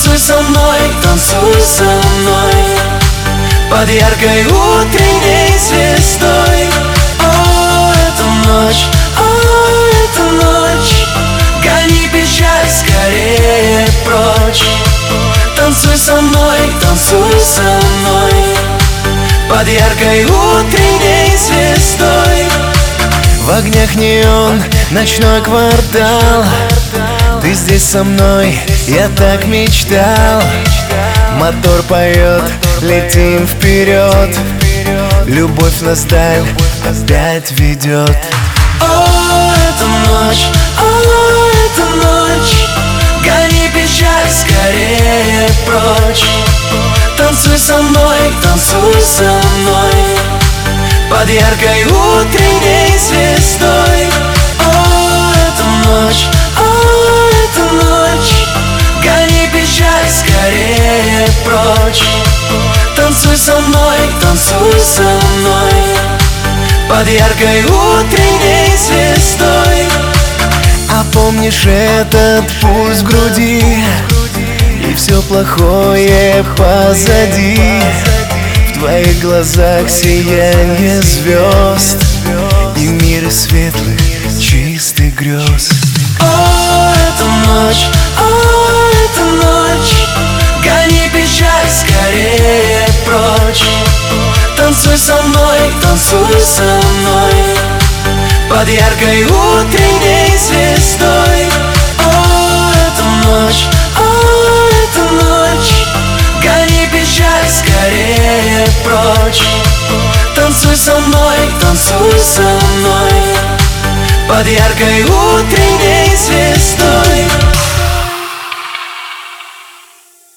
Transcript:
Танцуй со мной, танцуй со мной под яркой утренней звездой. О, это ночь, гони печаль скорее прочь. Танцуй со мной под яркой утренней звездой. В огнях неон, ночной квартал. Ты здесь со мной, я так мечтал. Мотор поет, летим вперед. Любовь нас вдаль опять ведет. О, это ночь, гони печаль скорее прочь. Танцуй со мной под яркой утренней звездой. О, это ночь, гони печаль скорее прочь. Танцуй со мной под яркой утренней звездой. А помнишь этот пульс в груди? И все плохое позади. В твоих глазах сияние звезд и мир светлых, чистых грез. О, это ночь, гони печаль скорее прочь. Танцуй со мной под яркой утренней звездой. О, это ночь, гони печаль скорее прочь. Танцуй со мной под яркой утренней